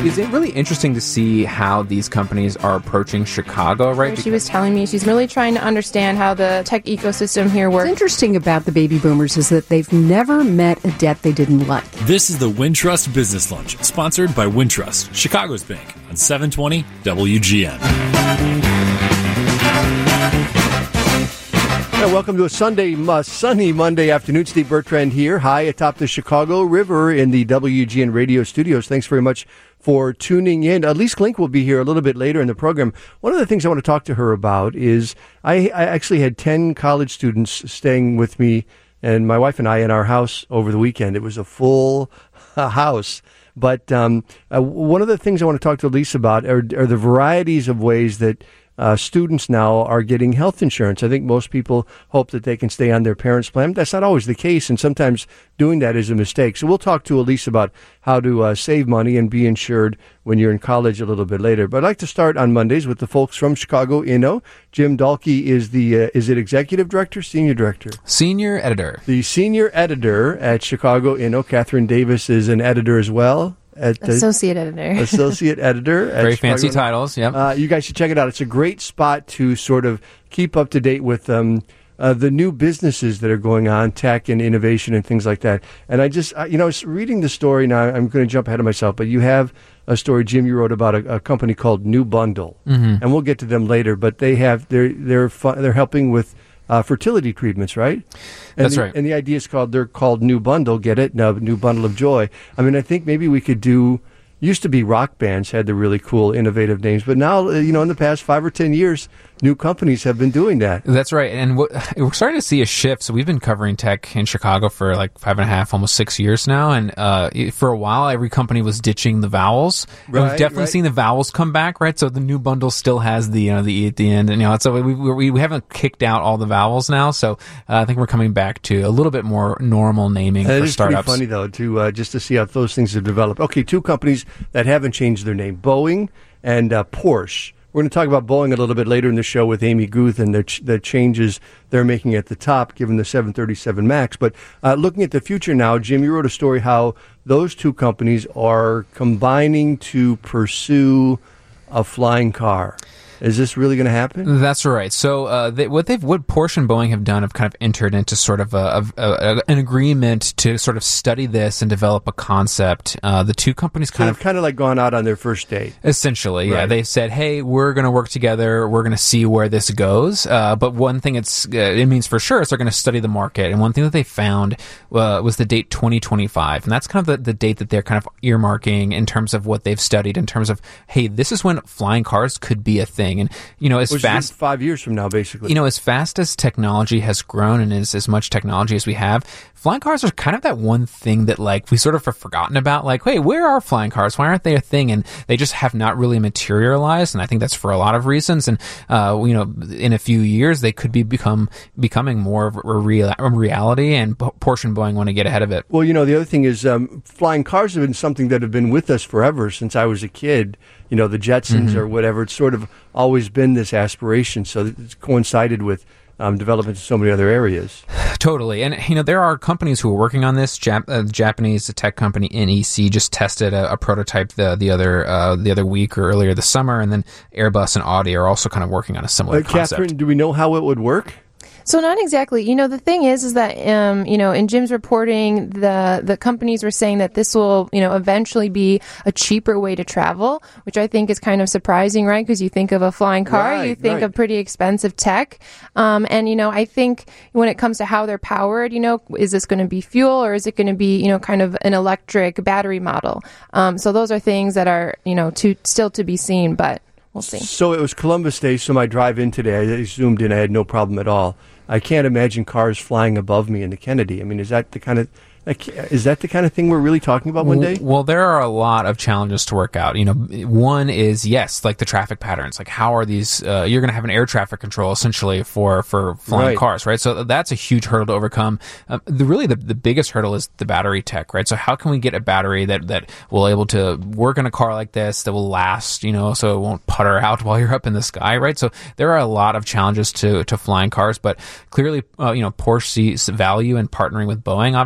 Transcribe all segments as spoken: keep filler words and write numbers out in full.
is it really interesting to see how these companies are approaching Chicago, right? She was telling me she's really trying to understand how the tech ecosystem here works. What's interesting about the baby boomers is that they've never met a debt they didn't like. This is the Wintrust Business Lunch, sponsored by Wintrust, Chicago's bank, on seven twenty W G N. Yeah, welcome to a Sunday, uh, sunny Monday afternoon. Steve Bertrand here, high atop the Chicago River in the W G N radio studios. Thanks very much for tuning in. Elise Klink will be here a little bit later in the program. One of the things I want to talk to her about is I, I actually had ten college students staying with me and my wife and I in our house over the weekend. It was a full uh, house. But um, uh, one of the things I want to talk to Elise about are, are the varieties of ways that Uh, students now are getting health insurance. I think most people hope that they can stay on their parents' plan. That's not always the case, and sometimes doing that is a mistake. So we'll talk to Elise about how to uh, save money and be insured when you're in college a little bit later. But I'd like to start on Mondays with the folks from Chicago Inno. Jim Dahlke is the, uh, is it executive director, senior director? Senior editor. The senior editor at Chicago Inno. Catherine Davis is an editor as well. At the associate editor. Associate editor. At Very Chicago. fancy titles, yep. Uh, you guys should check it out. It's a great spot to sort of keep up to date with um, uh, the new businesses that are going on, tech and innovation and things like that. And I just, uh, you know, I was reading the story now. I'm going to jump ahead of myself, but you have a story, Jim, you wrote about a, a company called New Bundle, mm-hmm. and we'll get to them later. But they have they're they're fu- they're helping with Uh, fertility treatments, right? And That's the, right. And the idea is called, they're called New Bundle, get it? No, New Bundle of Joy. I mean, I think maybe we could do, used to be rock bands had the really cool, innovative names, but now, you know, in the past five or ten years, new companies have been doing that. That's right. And what, we're starting to see a shift. So we've been covering tech in Chicago for like five and a half, almost six years now. And uh, for a while, every company was ditching the vowels. Right, and we've definitely right. seen the vowels come back, right? So the New Bundle still has the, you know, the E at the end. And, you know, so we, we, we haven't kicked out all the vowels now. So uh, I think we're coming back to a little bit more normal naming And for it is startups. pretty funny, though, to uh, just to see how those things have developed. Okay, two companies that haven't changed their name, Boeing and uh, Porsche. We're going to talk about Boeing a little bit later in the show with Amy Guth and the, ch- the changes they're making at the top, given the seven thirty-seven MAX. But uh, looking at the future now, Jim, you wrote a story how those two companies are combining to pursue a flying car. Is this really going to happen? That's right. So uh, they, what they've, what Porsche and Boeing have done, have kind of entered into sort of a, a, a, an agreement to sort of study this and develop a concept. Uh, the two companies kind So of they've kind of like gone out on their first date. essentially, yeah. Right. They've said, "Hey, we're going to work together. We're going to see where this goes." Uh, but one thing it's uh, it means for sure is they're going to study the market. And one thing that they found uh, was the date twenty twenty-five, and that's kind of the, the date that they're kind of earmarking in terms of what they've studied. In terms of, hey, this is when flying cars could be a thing. And you know, as Which fast is five years from now, basically. You know, as fast as technology has grown and as, as much technology as we have, flying cars are kind of that one thing that, like, we sort of have forgotten about. Like, hey, where are flying cars? Why aren't they a thing? And they just have not really materialized. And I think that's for a lot of reasons. And, uh, you know, in a few years, they could be become becoming more of a, real, a reality. And Porsche and Boeing want to get ahead of it. Well, you know, the other thing is um, flying cars have been something that have been with us forever since I was a kid. You know, the Jetsons Mm-hmm. or whatever. It's sort of always been this aspiration. So it's coincided with um, development in so many other areas. Totally. And, you know, there are companies who are working on this. Jap- uh, the Japanese tech company N E C just tested a, a prototype the, the other uh, the other week or earlier this summer. And then Airbus and Audi are also kind of working on a similar Uh, concept. Catherine, do we know how it would work? So not exactly. You know, the thing is, is that, um, you know, in Jim's reporting, the, the companies were saying that this will, you know, eventually be a cheaper way to travel, which I think is kind of surprising, right? Because you think of a flying car, Right, you think right. of pretty expensive tech. Um, and, you know, I think when it comes to how they're powered, you know, is this going to be fuel or is it going to be, you know, kind of an electric battery model? Um, so those are things that are, you know, to, still to be seen, but we'll see. So it was Columbus Day, so my drive in today, I zoomed in, I had no problem at all. I can't imagine cars flying above me in the Kennedy. I mean, is that the kind of Like, is that the kind of thing we're really talking about one day? Well, there are a lot of challenges to work out. You know, one is, yes, like the traffic patterns. Like, how are these, uh, you're going to have an air traffic control essentially for, for flying Right. cars, right? So that's a huge hurdle to overcome. Um, the really, the, the biggest hurdle is the battery tech, right? So how can we get a battery that, that will able to work in a car like this, that will last, you know, so it won't putter out while you're up in the sky, right? So there are a lot of challenges to, to flying cars, but clearly, uh, you know, Porsche sees value in partnering with Boeing, obviously,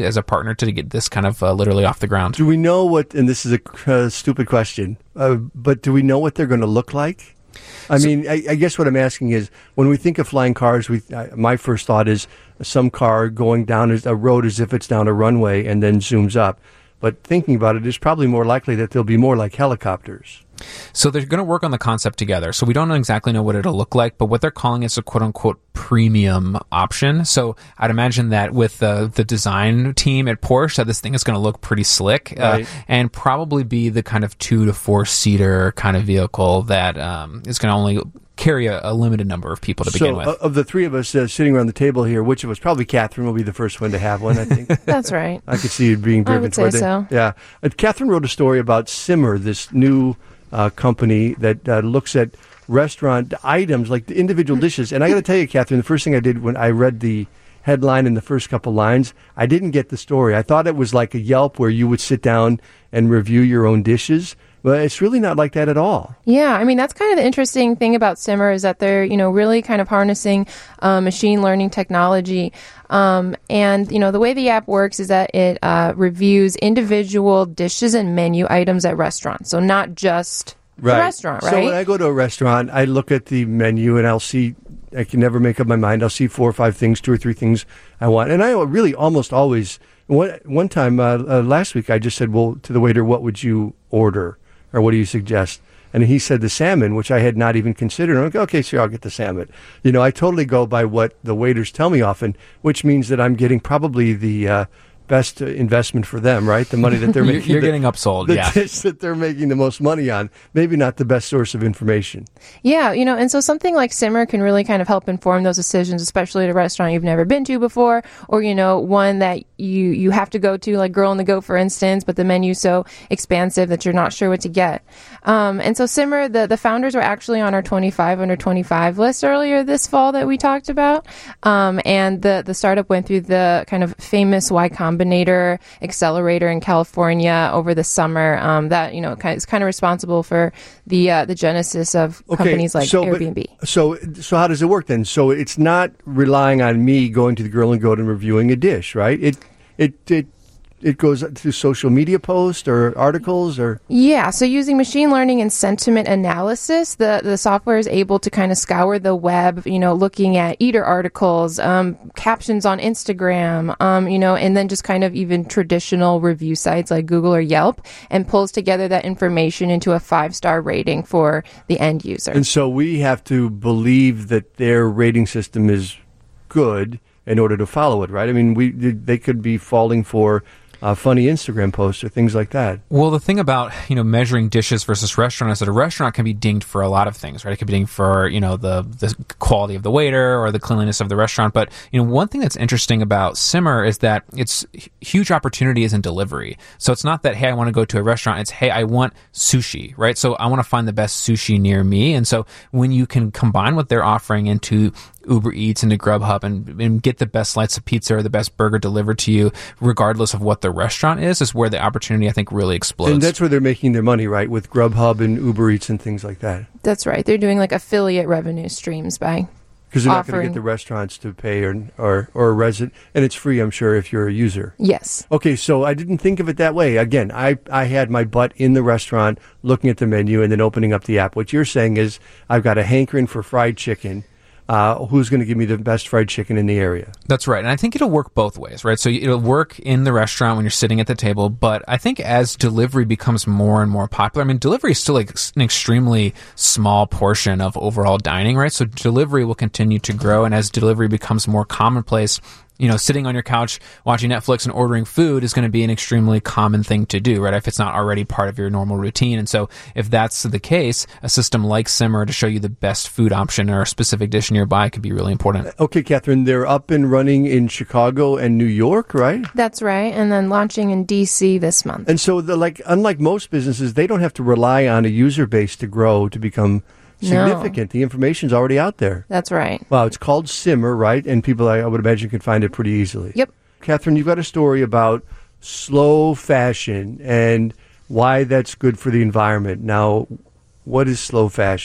as a partner to get this kind of uh, literally off the ground. Do we know what, and this is a uh, stupid question, uh, but do we know what they're going to look like? I so, mean, I, I guess what I'm asking is, when we think of flying cars, we uh, my first thought is some car going down a road as if it's down a runway and then zooms up. But thinking about it, it's probably more likely that they'll be more like helicopters. So they're going to work on the concept together. So we don't exactly know what it'll look like, but what they're calling is a quote-unquote premium option. So I'd imagine that with uh, the design team at Porsche, that this thing is going to look pretty slick right. uh, and probably be the kind of two to four seater kind of vehicle that um, is going to only carry a, a limited number of people to begin so, with. So, uh, of the three of us uh, sitting around the table here, which of us, probably Catherine will be the first one to have one, I think. That's right. I could see you being driven I would toward say it. so. Yeah. Uh, Catherine wrote a story about Simmer, this new uh, company that uh, looks at restaurant items, like the individual dishes. And I got to tell you, Catherine, the first thing I did when I read the headline in the first couple lines, I didn't get the story. I thought it was like a Yelp where you would sit down and review your own dishes. But it's really not like that at all. Yeah, I mean, that's kind of the interesting thing about Simmer is that they're, you know, really kind of harnessing uh, machine learning technology. Um, and, you know, the way the app works is that it uh, reviews individual dishes and menu items at restaurants. So not just right. the restaurant, right? So when I go to a restaurant, I look at the menu and I'll see, I can never make up my mind. I'll see four or five things, two or three things I want. And I really almost always, one, one time uh, uh, last week, I just said, well, to the waiter, what would you order? Or what do you suggest? And he said the salmon, which I had not even considered. I'm like, okay, sure, I'll get the salmon. You know, I totally go by what the waiters tell me often, which means that I'm getting probably the uh, best investment for them, right? The money that they're you're making. You're the, getting upsold, the yeah. dish that they're making the most money on. Maybe not the best source of information. Yeah, you know, and so something like Simmer can really kind of help inform those decisions, especially at a restaurant you've never been to before, or, you know, one that you, you have to go to, like Girl on the Go, for instance, but the menu's so expansive that you're not sure what to get. Um, and so Simmer, the, the founders were actually on our twenty-five under twenty-five list earlier this fall that we talked about. Um, and the, the startup went through the kind of famous Y Combinator accelerator in California over the summer. Um, that, you know, is kind of responsible for the uh, the genesis of okay, companies like so, Airbnb. But, so, so how does it work then? So it's not relying on me going to the Girl and Go and reviewing a dish, right? It, it, it, it goes through social media posts or articles or? Yeah, so using machine learning and sentiment analysis, the, the software is able to kind of scour the web, you know, looking at eater articles, um, captions on Instagram, um, you know, and then just kind of even traditional review sites like Google or Yelp, and pulls together that information into a five-star rating for the end user. And so we have to believe that their rating system is good in order to follow it, right? I mean, we they could be falling for Uh, funny Instagram posts or things like that. Well, the thing about, you know, measuring dishes versus restaurant is that a restaurant can be dinged for a lot of things, right? It can be dinged for, you know, the, the quality of the waiter or the cleanliness of the restaurant. But, you know, one thing that's interesting about Simmer is that it's huge opportunity is in delivery. So it's not that, hey, I want to go to a restaurant. It's, hey, I want sushi, right? So I want to find the best sushi near me. And so when you can combine what they're offering into Uber Eats and to Grubhub and, and get the best slice of pizza or the best burger delivered to you, regardless of what the restaurant is, is where the opportunity, I think, really explodes. And that's where they're making their money, right? With Grubhub and Uber Eats and things like that. That's right. They're doing like affiliate revenue streams by because they're not offering. going to get the restaurants to pay or, or, or a resident. And it's free, I'm sure, if you're a user. Yes. Okay, so I didn't think of it that way. Again, I, I had my butt in the restaurant looking at the menu and then opening up the app. What you're saying is I've got a hankering for fried chicken. Uh, who's going to give me the best fried chicken in the area? That's right. And I think it'll work both ways, right? So it'll work in the restaurant when you're sitting at the table, but I think as delivery becomes more and more popular, I mean, delivery is still like an extremely small portion of overall dining, right? So delivery will continue to grow, and as delivery becomes more commonplace, you know, sitting on your couch watching Netflix and ordering food is going to be an extremely common thing to do, right? If it's not already part of your normal routine. And so if that's the case, a system like Simmer to show you the best food option or a specific dish nearby could be really important. Okay, Catherine, they're up and running in Chicago and New York, right? That's right. And then launching in D C this month. And so, the, like, unlike most businesses, they don't have to rely on a user base to grow to become significant. No. The information's already out there. That's right. Wow, it's called Simmer, right? And people, I, I would imagine, can find it pretty easily. Yep. Catherine, you've got a story about slow fashion and why that's good for the environment. Now, what is slow fashion?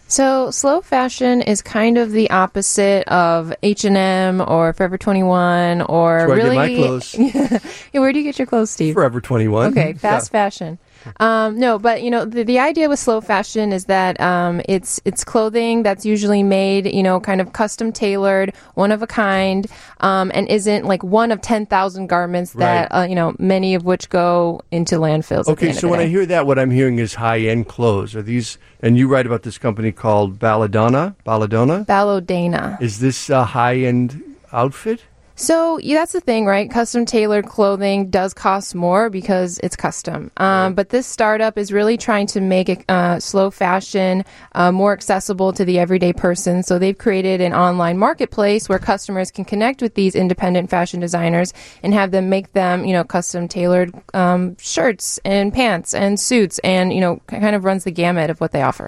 So slow fashion is kind of the opposite of H and M or Forever twenty-one or That's where really. I get my clothes. Yeah, where do you get your clothes, Steve? Forever twenty-one. Okay, fast Yeah. fashion. Um, no, but you know the, the idea with slow fashion is that um, it's it's clothing that's usually made, you know, kind of custom tailored, one of a kind, um, and isn't like one of ten thousand garments that Right. uh, you know many of which go into landfills. at the Okay, end of so the when I day. hear that, what I'm hearing is high-end clothes. Are these, and you write about this company called Balladonna? Balladonna? Balladonna. Is this a high-end outfit? So yeah, that's the thing, right? Custom tailored clothing does cost more because it's custom. Um, but this startup is really trying to make it, uh, slow fashion uh, more accessible to the everyday person. So they've created an online marketplace where customers can connect with these independent fashion designers and have them make them, you know, custom tailored um, shirts and pants and suits, and you know, kind of runs the gamut of what they offer.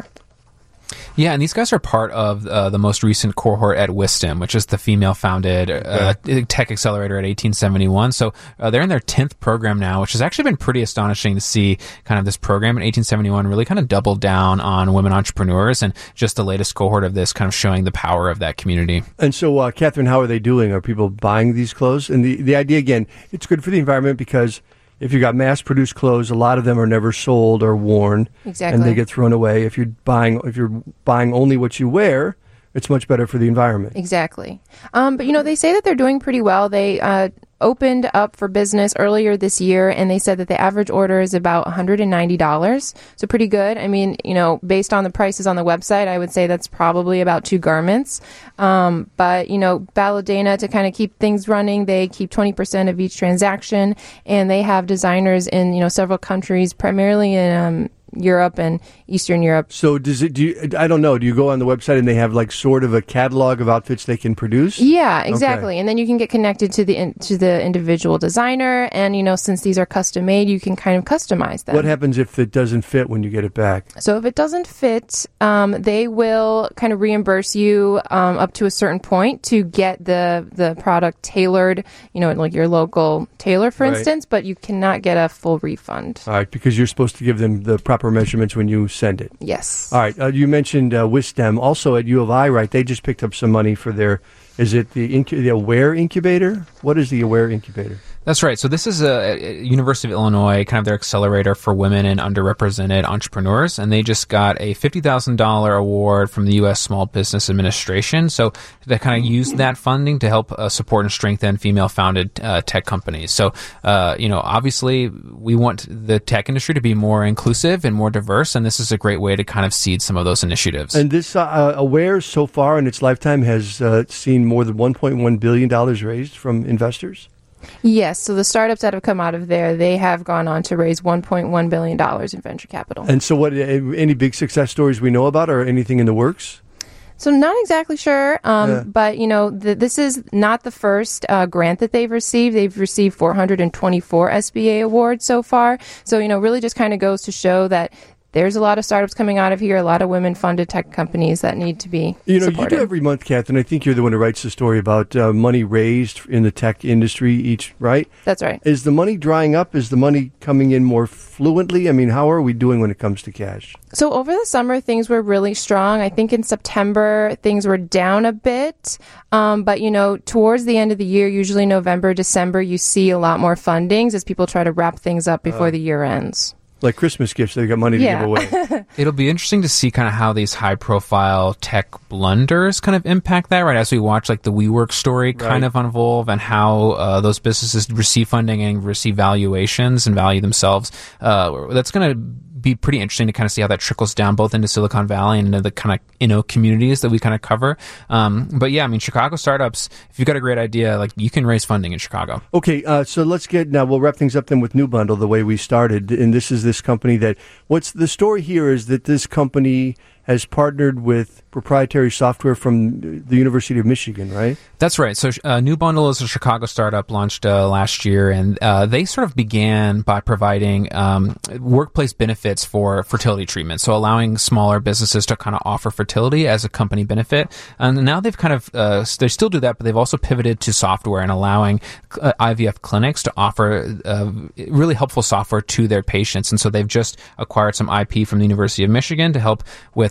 Yeah, and these guys are part of uh, the most recent cohort at Wisdom, which is the female-founded uh, tech accelerator at eighteen seventy-one. So uh, they're in their tenth program now, which has actually been pretty astonishing to see kind of this program in eighteen seventy-one really kind of double down on women entrepreneurs, and just the latest cohort of this kind of showing the power of that community. And so, uh, Catherine, how are they doing? Are people buying these clothes? And the, the idea, again, it's good for the environment because if you've got mass-produced clothes, a lot of them are never sold or worn. Exactly. And they get thrown away. If you're buying, if you're buying only what you wear, it's much better for the environment. Exactly. Um, but, you know, they say that they're doing pretty well. They uh, opened up for business earlier this year, and they said that the average order is about one hundred ninety dollars. So pretty good. I mean, you know, based on the prices on the website, I would say that's probably about two garments. Um, but, you know, Balladonna, to kind of keep things running, they keep twenty percent of each transaction, and they have designers in, you know, several countries, primarily in um, Europe and Eastern Europe. So does it? Do you, I don't know. Do you go on the website and they have like sort of a catalog of outfits they can produce? Yeah, exactly. Okay. And then you can get connected to the in, to the individual designer, and you know, since these are custom made, you can kind of customize them. What happens if it doesn't fit when you get it back? So if it doesn't fit, um, they will kind of reimburse you um, up to a certain point to get the the product tailored. You know, like your local tailor, for Right. instance, but you cannot get a full refund. All right, because you're supposed to give them the proper measurements when you send it. Yes. All right. Uh, you mentioned uh, Wisdom also at U of I, right? They just picked up some money for their. Is it the incu- the Aware Incubator? What is the Aware Incubator? That's right. So this is a, a University of Illinois, kind of their accelerator for women and underrepresented entrepreneurs, and they just got a fifty thousand dollars award from the U S Small Business Administration. So they kind of use that funding to help uh, support and strengthen female-founded uh, tech companies. So, uh, you know, obviously we want the tech industry to be more inclusive and more diverse, and this is a great way to kind of seed some of those initiatives. And this uh, Aware so far in its lifetime has uh, seen more than one point one billion dollars raised from investors. Yes. So the startups that have come out of there, they have gone on to raise one point one billion dollars in venture capital. And so, what? Any big success stories we know about, or anything in the works? So not exactly sure, um, Yeah. but you know, the, this is not the first uh, grant that they've received. They've received four hundred twenty-four S B A awards so far. So you know, really just kind of goes to show that there's a lot of startups coming out of here, a lot of women-funded tech companies that need to be You know, supported. you do every month, Catherine. I think you're the one who writes the story about uh, money raised in the tech industry each, right? That's right. Is the money drying up? Is the money coming in more fluently? I mean, how are we doing when it comes to cash? So over the summer, things were really strong. I think in September, things were down a bit. Um, but, you know, towards the end of the year, usually November, December, you see a lot more fundings as people try to wrap things up before the year ends. Like Christmas gifts, they've got money to Yeah. give away. It'll be interesting to see kind of how these high profile tech blunders kind of impact that, right? As we watch like the WeWork story kind Right. of unfold, and how uh, those businesses receive funding and receive valuations and value themselves. Uh, that's going to be pretty interesting to kind of see how that trickles down both into Silicon Valley and into the kind of, you know, communities that we kind of cover. Um, but yeah, I mean, Chicago startups, if you've got a great idea, like you can raise funding in Chicago. Okay, uh, so let's get now. We'll wrap things up then with New Bundle, the way we started, and this is this company that. What's the story here is that this company has partnered with proprietary software from the University of Michigan, right? That's right. So uh, New Bundle is a Chicago startup launched uh, last year, and uh, they sort of began by providing um, workplace benefits for fertility treatment, so allowing smaller businesses to kind of offer fertility as a company benefit. And now they've kind of, uh, they still do that, but they've also pivoted to software and allowing uh, I V F clinics to offer uh, really helpful software to their patients. And so they've just acquired some I P from the University of Michigan to help with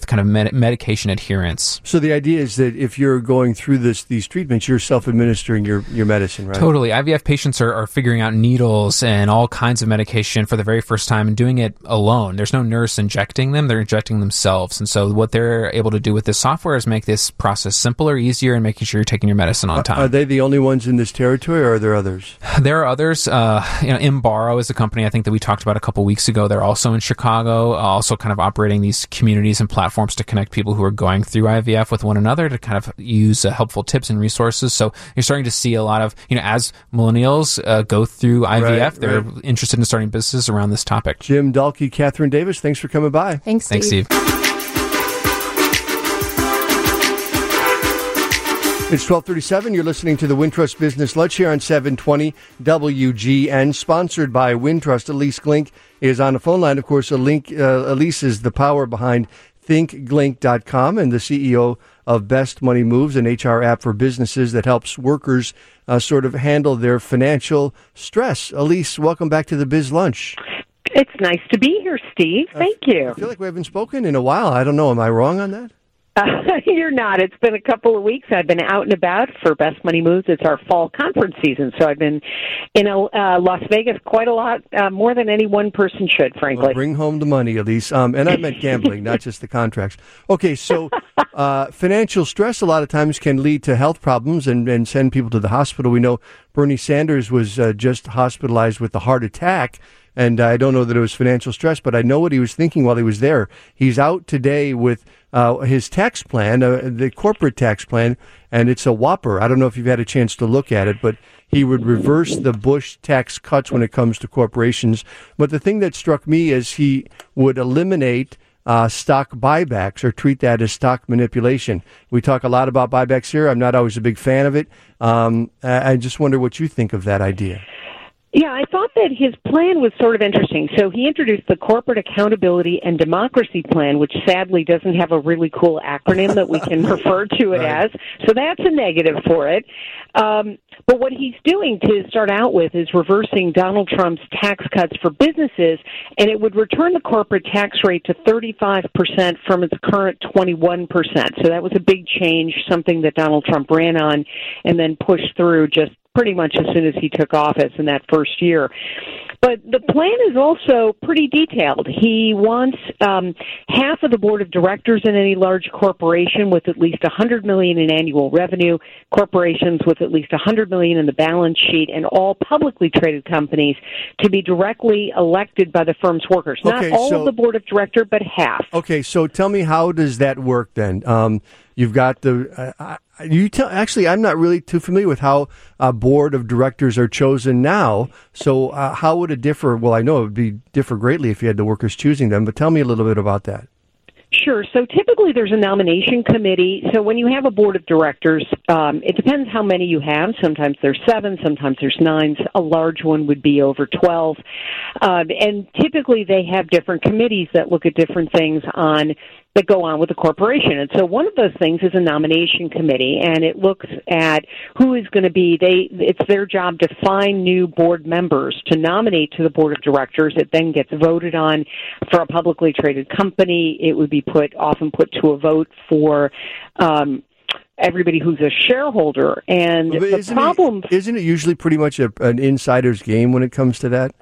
with kind of med- medication adherence. So the idea is that if you're going through this these treatments, you're self-administering your, your medicine, right? Totally. I V F patients are, are figuring out needles and all kinds of medication for the very first time and doing it alone. There's no nurse injecting them. They're injecting themselves. And so what they're able to do with this software is make this process simpler, easier, and making sure you're taking your medicine on time. Are they the only ones in this territory, or are there others? There are others. Uh, you know, Embaro is a company I think that we talked about a couple weeks ago. They're also in Chicago, uh, also kind of operating these communities and platforms to connect people who are going through I V F with one another to kind of use uh, helpful tips and resources. So you're starting to see a lot of, you know, as millennials uh, go through I V F, right, they're right. interested in starting businesses around this topic. Jim Dahlke, Catherine Davis, thanks for coming by. Thanks, Steve. Thanks, Steve. It's twelve thirty-seven. You're listening to the Wintrust Business Lunch here on seven twenty W G N, sponsored by Wintrust. Elise Glink is on the phone line. Of course, Link, uh, Elise is the power behind think glink dot com and the C E O of Best Money Moves, an H R app for businesses that helps workers uh, sort of handle their financial stress. Elise, welcome back to the Biz Lunch. It's nice to be here, Steve. Thank you. I feel like we haven't spoken in a while. I don't know. Am I wrong on that? Uh, you're not. It's been a couple of weeks. I've been out and about for Best Money Moves. It's our fall conference season, so I've been in uh, Las Vegas quite a lot, uh, more than any one person should, frankly. Well, bring home the money, Elise. Um, and I meant gambling, not just the contracts. Okay, so uh, financial stress a lot of times can lead to health problems and, and send people to the hospital. We know Bernie Sanders was uh, just hospitalized with a heart attack. And I don't know that it was financial stress, but I know what he was thinking while he was there. He's out today with uh, his tax plan, uh, the corporate tax plan, and it's a whopper. I don't know if you've had a chance to look at it, but he would reverse the Bush tax cuts when it comes to corporations. But the thing that struck me is he would eliminate uh, stock buybacks or treat that as stock manipulation. We talk a lot about buybacks here. I'm not always a big fan of it. Um, I just wonder what you think of that idea. Yeah, I thought that his plan was sort of interesting. So he introduced the Corporate Accountability and Democracy Plan, which sadly doesn't have a really cool acronym that we can refer to it right. as. So that's a negative for it. Um, but what he's doing to start out with is reversing Donald Trump's tax cuts for businesses, and it would return the corporate tax rate to thirty-five percent from its current twenty-one percent. So that was a big change, something that Donald Trump ran on and then pushed through just pretty much as soon as he took office in that first year. But the plan is also pretty detailed. He wants um, half of the board of directors in any large corporation with at least one hundred million dollars in annual revenue, corporations with at least one hundred million dollars in the balance sheet, and all publicly traded companies to be directly elected by the firm's workers. Okay, Not all so, of the board of directors, but half. Okay, so tell me, how does that work then? Um, you've got the... Uh, You tell, actually, I'm not really too familiar with how a board of directors are chosen now. So uh, how would it differ? Well, I know it would be differ greatly if you had the workers choosing them, but tell me a little bit about that. Sure. So typically there's a nomination committee. So when you have a board of directors, um, it depends how many you have. Sometimes there's seven, sometimes there's nine. A large one would be over twelve. Um, and typically they have different committees that look at different things on that go on with the corporation. And so one of those things is a nomination committee, and it looks at who is going to be, they, it's their job to find new board members to nominate to the board of directors. It then gets voted on for a publicly traded company. It would be put, often put to a vote for, um, everybody who's a shareholder. And but the isn't problem... It, isn't it usually pretty much a, an insider's game when it comes to that?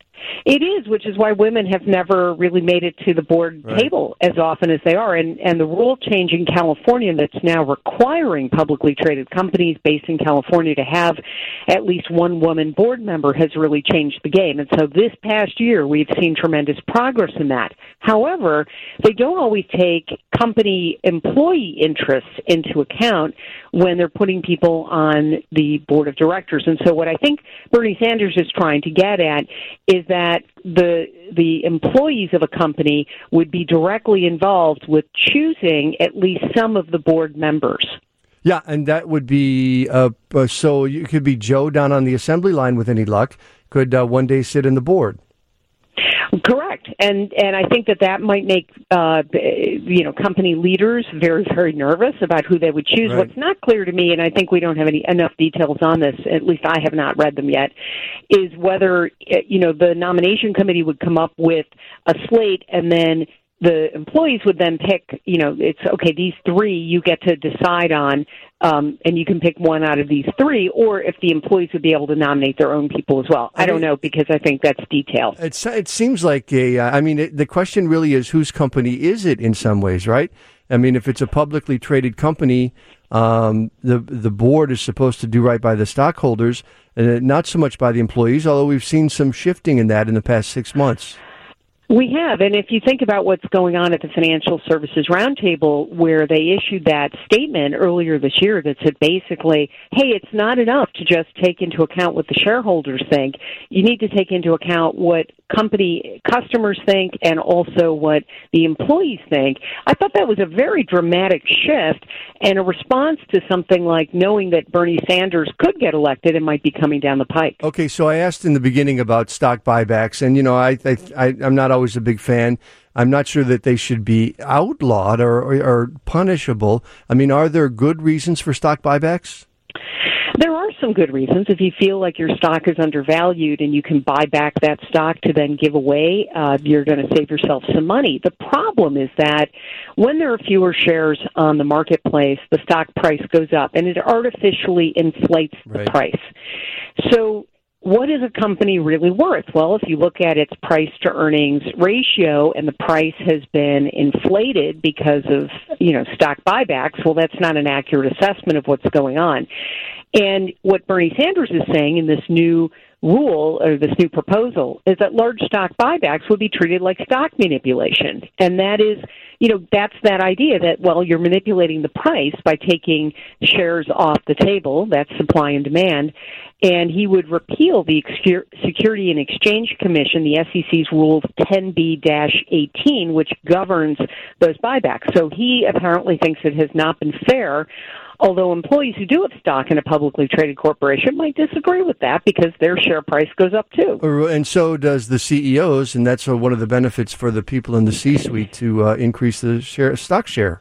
It is, which is why women have never really made it to the board right. table as often as they are. And, and the rule change in California that's now requiring publicly traded companies based in California to have at least one woman board member has really changed the game. And so this past year, we've seen tremendous progress in that. However, they don't always take company employee interests into account when they're putting people on the board of directors. And so what I think Bernie Sanders is trying to get at is that the the employees of a company would be directly involved with choosing at least some of the board members. Yeah, and that would be, uh, uh, so you could be Joe down on the assembly line with any luck, could uh, one day sit in the board. Correct, and and I think that that might make uh, you know company leaders very very nervous about who they would choose. Right. What's not clear to me, and I think we don't have any enough details on this. At least I have not read them yet. Is whether you know the nomination committee would come up with a slate and then the employees would then pick, you know, it's, okay, these three you get to decide on, um, and you can pick one out of these three, or if the employees would be able to nominate their own people as well. I don't know, because I think that's detailed. It's, it seems like a, uh, I mean, it, the question really is whose company is it in some ways, right? I mean, if it's a publicly traded company, um, the the board is supposed to do right by the stockholders, and not so much by the employees, although we've seen some shifting in that in the past six months. We have, and if you think about what's going on at the Financial Services Roundtable, where they issued that statement earlier this year that said basically, hey, it's not enough to just take into account what the shareholders think. You need to take into account what company customers think and also what the employees think. I thought that was a very dramatic shift and a response to something like knowing that Bernie Sanders could get elected and might be coming down the pike. Okay, so I asked in the beginning about stock buybacks, and, you know, I, I, I, I'm not always a big fan. I'm not sure that they should be outlawed or, or, or punishable. I mean, are there good reasons for stock buybacks? There are some good reasons. If you feel like your stock is undervalued and you can buy back that stock to then give away, uh, you're going to save yourself some money. The problem is that when there are fewer shares on the marketplace, the stock price goes up, and it artificially inflates the Right. price. So what is a company really worth? Well, if you look at its price to earnings ratio and the price has been inflated because of, you know, stock buybacks, well, that's not an accurate assessment of what's going on. And what Bernie Sanders is saying in this new rule or this new proposal is that large stock buybacks would be treated like stock manipulation. And that is, you know, that's that idea that, well, you're manipulating the price by taking shares off the table. That's supply and demand. And he would repeal the Security and Exchange Commission, the S E C's Rule ten B eighteen, which governs those buybacks. So he apparently thinks it has not been fair, although employees who do have stock in a publicly traded corporation might disagree with that because their share price goes up too. And so does the C E Os, and that's one of the benefits for the people in the C-suite to uh, increase the share, stock share.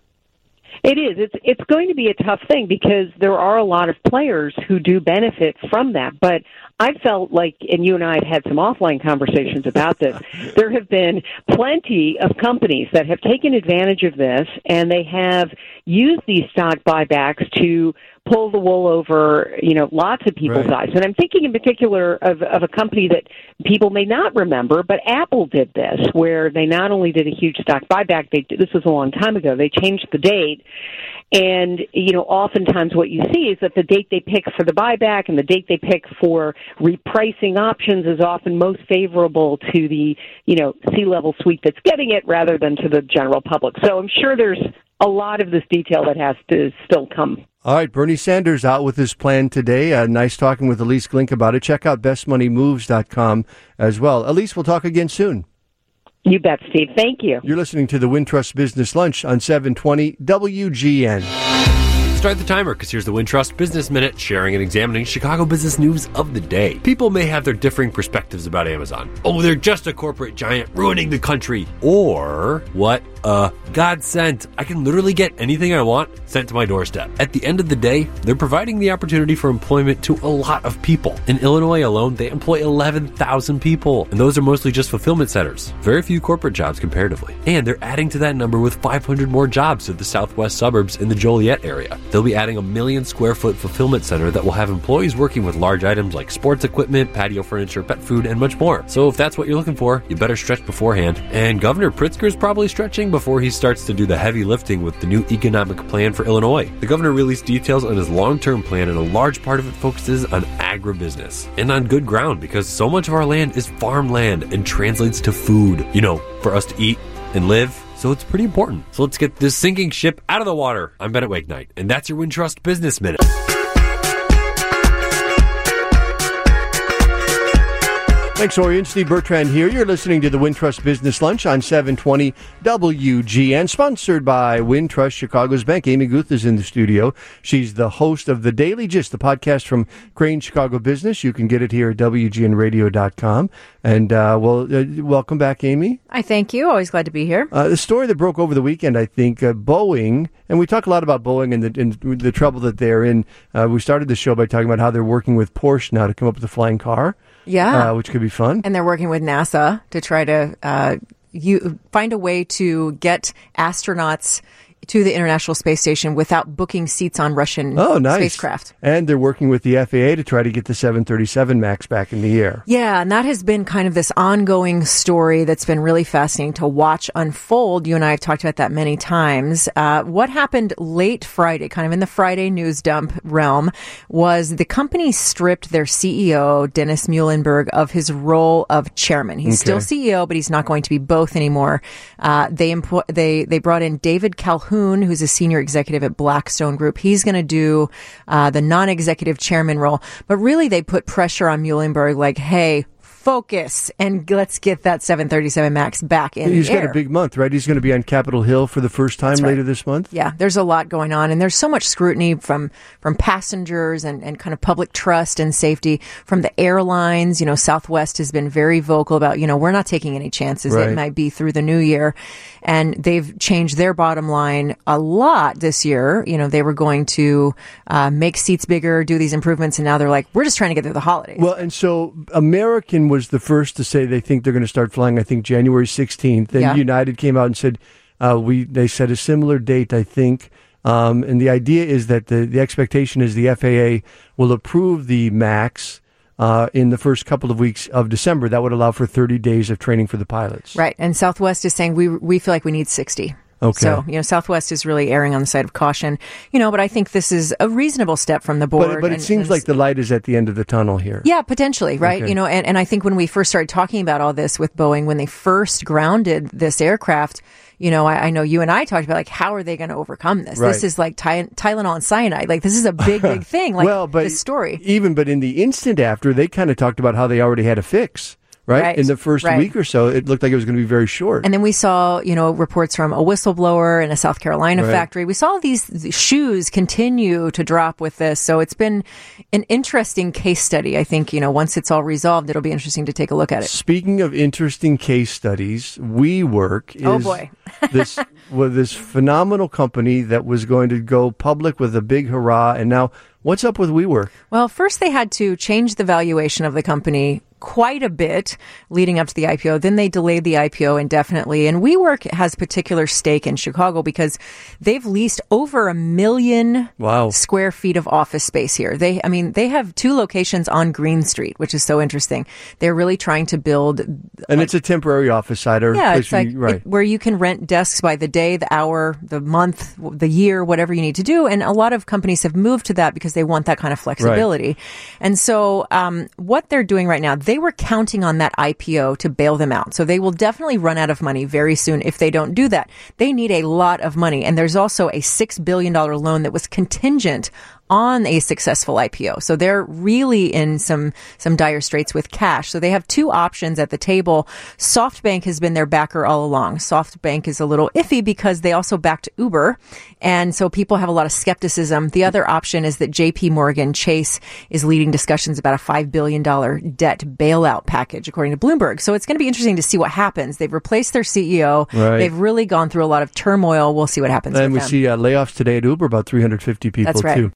It is. It's it's going to be a tough thing because there are a lot of players who do benefit from that. But I felt like, and you and I have had some offline conversations about this, there have been plenty of companies that have taken advantage of this, and they have used these stock buybacks to pull the wool over, you know, lots of people's Right. eyes. And I'm thinking in particular of, of a company that people may not remember, but Apple did this, where they not only did a huge stock buyback, they this was a long time ago, they changed the date. And, you know, oftentimes what you see is that the date they pick for the buyback and the date they pick for repricing options is often most favorable to the, you know, C-level suite that's getting it rather than to the general public. So I'm sure there's a lot of this detail that has to still come. All right, Bernie Sanders out with his plan today. Uh, nice talking with Elise Glink about it. Check out best money moves dot com as well. Elise, we'll talk again soon. You bet, Steve. Thank you. You're listening to the Wintrust Business Lunch on seven twenty W G N. Start the timer, because here's the Wintrust Business Minute, sharing and examining Chicago business news of the day. People may have their differing perspectives about Amazon. Oh, they're just a corporate giant ruining the country. Or, what a godsend. I can literally get anything I want sent to my doorstep. At the end of the day, they're providing the opportunity for employment to a lot of people. In Illinois alone, they employ eleven thousand people, and those are mostly just fulfillment centers. Very few corporate jobs comparatively. And they're adding to that number with five hundred more jobs to the southwest suburbs in the Joliet area. They'll be adding a million square foot fulfillment center that will have employees working with large items like sports equipment, patio furniture, pet food, and much more. So if that's what you're looking for, you better stretch beforehand. And Governor Pritzker is probably stretching before he starts to do the heavy lifting with the new economic plan for Illinois. The governor released details on his long-term plan, and a large part of it focuses on agribusiness and on good ground, because so much of our land is farmland and translates to food, you know, for us to eat and live. So it's pretty important. So let's get this sinking ship out of the water. I'm Bennett Wakenight, and that's your Wintrust Business Minute. Thanks, Orion. Steve Bertrand here. You're listening to the Wintrust Business Lunch on seven twenty W G N, sponsored by Wintrust Chicago's Bank. Amy Guth is in the studio. She's the host of The Daily Gist, the podcast from Crane Chicago Business. You can get it here at W G N radio dot com. And, uh, well, uh, welcome back, Amy. I thank you. Always glad to be here. Uh, the story that broke over the weekend, I think, uh, Boeing, and we talk a lot about Boeing and the, and the trouble that they're in. Uh, we started the show by talking about how they're working with Porsche now to come up with a flying car. Yeah. Uh, which could be fun. And they're working with NASA to try to uh, you find a way to get astronauts to the International Space Station without booking seats on Russian oh, nice. spacecraft. And they're working with the F A A to try to get the seven thirty-seven MAX back in the air. Yeah, and that has been kind of this ongoing story that's been really fascinating to watch unfold. You and I have talked about that many times. Uh, what happened late Friday, kind of in the Friday news dump realm, was the company stripped their C E O, Dennis Muhlenberg, of his role of chairman. He's Okay. still C E O, but he's not going to be both anymore. Uh, they, empl- they, they brought in David Calhoun, who's a senior executive at Blackstone Group. He's going to do uh, the non-executive chairman role. But really, they put pressure on Muhlenberg like, hey, focus and let's get that seven thirty-seven MAX back in He's the air. got a big month, right? He's going to be on Capitol Hill for the first time right. later this month. Yeah, there's a lot going on, and there's so much scrutiny from from passengers and, and kind of public trust and safety from the airlines. You know, Southwest has been very vocal about, you know, we're not taking any chances. Right. It might be through the new year. And they've changed their bottom line a lot this year. You know, they were going to uh, make seats bigger, do these improvements, and now they're like, we're just trying to get through the holidays. Well, and so American was the first to say they think they're going to start flying, I think, January sixteenth. Then Yeah. United came out and said, uh, we they set a similar date, I think. Um, and the idea is that the, the expectation is the F A A will approve the MAX uh, in the first couple of weeks of December. That would allow for thirty days of training for the pilots. Right. And Southwest is saying we we feel like we need sixty. Okay. So, you know, Southwest is really erring on the side of caution, you know, but I think this is a reasonable step from the board. But, but it and- seems and- like the light is at the end of the tunnel here. Yeah, potentially, right? Okay. You know, and, and I think when we first started talking about all this with Boeing, when they first grounded this aircraft, you know, I, I know you and I talked about, like, how are they going to overcome this? Right. This is like Ty- Tylenol and cyanide. Like, this is a big, big thing. Like, well, but this story. Even but in the instant after, they kind of talked about how they already had a fix. Right? Right, In the first right. week or so, it looked like it was going to be very short. And then we saw, you know, reports from a whistleblower in a South Carolina Right. factory. We saw these these shoes continue to drop with this. So it's been an interesting case study. I think, you know, once it's all resolved, it'll be interesting to take a look at it. Speaking of interesting case studies, WeWork is Oh, boy. this well, this phenomenal company that was going to go public with a big hurrah. And now, what's up with WeWork? Well, first they had to change the valuation of the company quite a bit leading up to the I P O. Then they delayed the I P O indefinitely. And WeWork has particular stake in Chicago because they've leased over a million Wow. square feet of office space here. They, I mean, they have two locations on Green Street, which is so interesting. They're really trying to build. And it's a temporary office site or Yeah, place it's where like you- right. it- where you can rent desks by the day, the hour, the month, the year, whatever you need to do. And a lot of companies have moved to that because they want that kind of flexibility. And so um, what they're doing right now, they were counting on that I P O to bail them out. So they will definitely run out of money very soon if they don't do that. They need a lot of money. And there's also a six billion dollars loan that was contingent on a successful I P O. So they're really in some some dire straits with cash. So they have two options at the table. SoftBank has been their backer all along. SoftBank is a little iffy because they also backed Uber. And so people have a lot of skepticism. The other option is that J P Morgan Chase is leading discussions about a five billion dollars debt bailout package, according to Bloomberg. So it's going to be interesting to see what happens. They've replaced their C E O. Right. They've really gone through a lot of turmoil. We'll see what happens And with we them. see uh, layoffs today at Uber, about three hundred fifty people That's right. too.